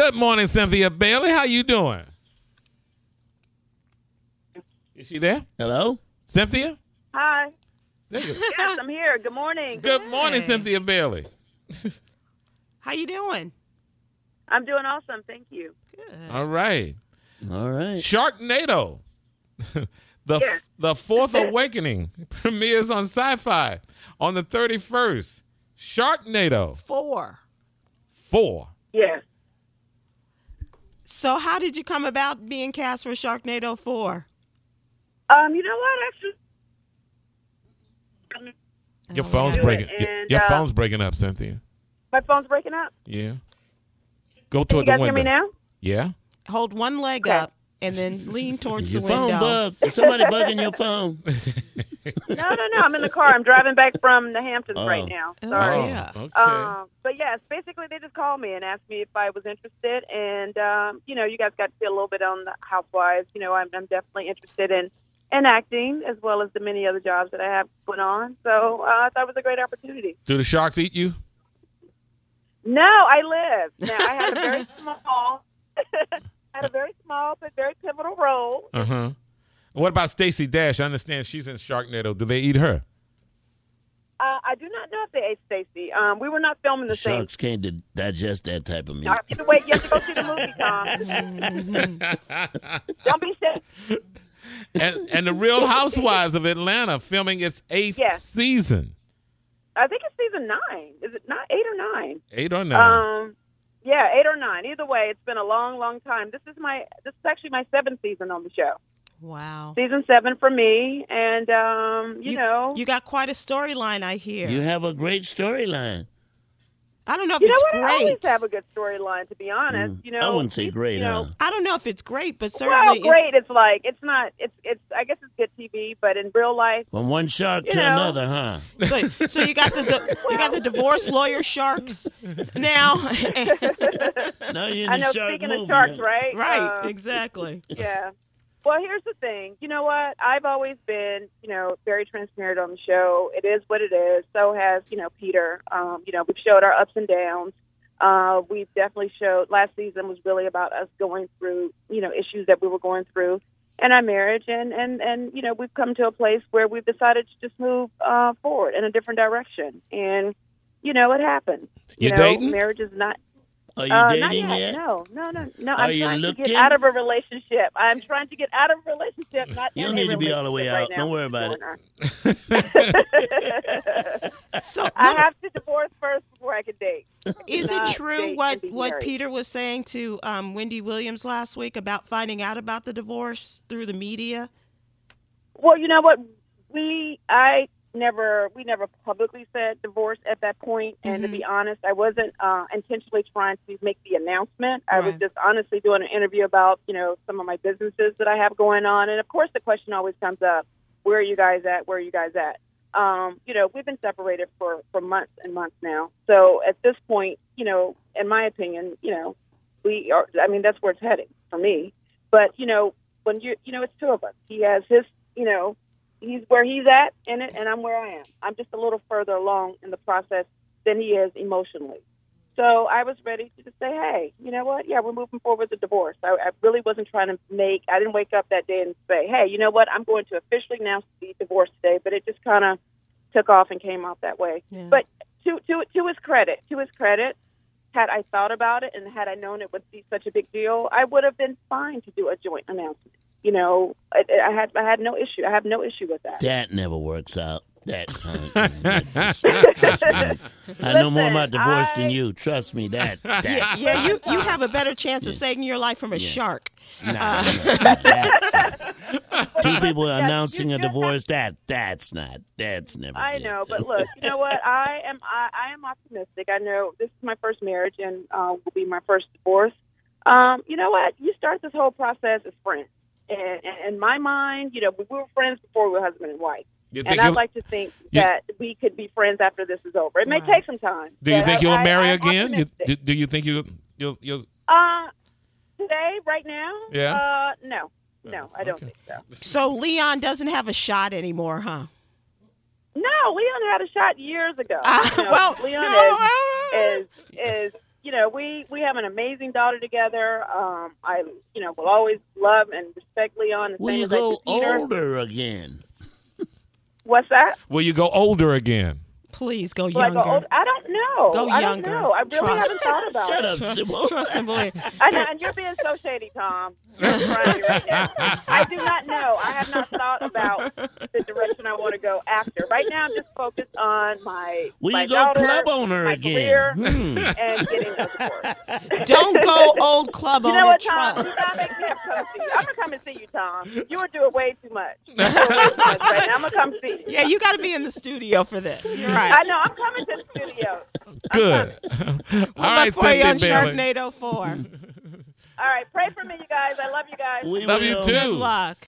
Good morning, Cynthia Bailey. How you doing? Is she there? Hello? Cynthia? Hi. There you go. Yes, I'm here. Good morning. Good morning, Cynthia Bailey. How you doing? I'm doing awesome. Thank you. Good. All right. All right. Sharknado. The Fourth Awakening premieres on Sci-Fi on the 31st. Sharknado 4. 4. Yes. So how did you come about being cast for Sharknado 4? You know what? Actually, Your phone's yeah. breaking. And, Your phone's breaking up, Cynthia. my phone's breaking up. Yeah. Go Can toward you the guys window. hear me now? Yeah. Hold one leg Okay. up and then lean towards Your the phone window. bugged. Is somebody bugging your phone? No. I'm in the car. I'm driving back from the Hamptons Oh. right now. Oh, Sorry. yeah. Okay. But yes, basically they just called me and asked me if I was interested, and you guys got to see a little bit on the Housewives. I'm definitely interested in acting as well as the many other jobs that I have going on. So I thought it was a great opportunity. Do the sharks eat you? No, I live. Now I had a very small but very pivotal role. Uh-huh. What about Stacey Dash? I understand she's in Sharknado. Do they eat her? I do not know if they ate Stacey. We were not filming the same. Sharks can't digest that type of meat. You have to wait. You have to go see the movie, Tom. Don't be sick. And the Real Housewives of Atlanta filming its 8th Yes. season. I think it's season 9. Is it not 8 or 9? 8 or 9. Yeah, 8 or 9. Either way, it's been a long, long time. This is actually my 7th season on the show. Wow. Season 7 for me, and You got quite a storyline, I hear. You have a great storyline. I don't know if you know it's what? I always great. have a good storyline, to be honest. I wouldn't say great, huh? I don't know if it's great, but Well, certainly great. It's like it's not. It's. I guess it's good TV, but in real life, From one shark to know. another, huh? So you got the divorce lawyer sharks now. Now you're in I the know. shark Speaking movie, of sharks, huh? right? Right, exactly. Yeah. Well, here's the thing. You know what? I've always been, very transparent on the show. It is what it is. So has, Peter. We've showed our ups and downs. We've definitely showed. Last season was really about us going through, issues that we were going through in our marriage, and we've come to a place where we've decided to just move forward in a different direction. And it happens. You dating? Marriage is not. Are you Not dating yet. yet? No. Are I'm you trying to looking? get out of a relationship. I'm trying to get out of a relationship. Not You in don't a need to be all the way relationship out. Don't worry about it. So I have to divorce first before I can date. is it Not true date what and be what married. Peter was saying to Wendy Williams last week about finding out about the divorce through the media? Well, you know what? We never publicly said divorce at that point. And to be honest, I wasn't intentionally trying to make the announcement. I was Right. just honestly doing an interview about, some of my businesses that I have going on. And of course, the question always comes up, where are you guys at? Where are you guys at? We've been separated for months and months now. So at this point, in my opinion, we are, that's where it's heading for me. But, when it's two of us, he has his, he's where he's at in it, and I'm where I am. I'm just a little further along in the process than he is emotionally. So I was ready to just say, hey, you know what? Yeah, we're moving forward with the divorce. I really wasn't trying to I didn't wake up that day and say, hey, you know what? I'm going to officially announce the divorce today. But it just kind of took off and came out that way. Yeah. But to his credit, had I thought about it and had I known it would be such a big deal, I would have been fine to do a joint announcement. I had no issue. I have no issue with that. That never works out. Trust me. I know more about divorce than you. Trust me, that. Yeah, you have a better chance of saving your life from a shark. Nah. Two people announcing a divorce, that's never I good. know, but look, you know what? I am optimistic. I know this is my first marriage and will be my first divorce. You know what? You start this whole process as friends. And in my mind, we were friends before we were husband and wife. And I'd like to think that we could be friends after this is over. It may take some time. Do you think you'll marry I'm again? optimistic. Do you think you'll? Today, right now? Yeah. No, I don't think so. So Leon doesn't have a shot anymore, huh? No, Leon had a shot years ago. Well, Leon no, is we have an amazing daughter together. I will always love and respect Leon. Will you go older again? What's that? Will you go older again? Please go Will I younger. go older? I don't know. Go I younger. don't know. I really haven't thought about Shut it. up, Sybil. Trust and believe. I know, and you're being so shady, Tom. You're trying me right now. I do not know. I have not thought about the direction I want to go after. Right now, I'm just focused on my Will my you go daughter, club owner my again? career, Hmm. and getting a divorce. Don't go old club You know owner. what, Tom? Trust. You gotta make me have to come see you. I'm gonna come and see you, Tom. You were doing way too much. You're doing way too much right now. I'm gonna come see you. Yeah, you got to be in the studio for this. You're right. I know. I'm coming to the studio. Good. We'll All right, look for you on Cindy Bailey. Sharknado 4. All right. Pray for me, you guys. I love you guys. We Love you will. too. Good luck.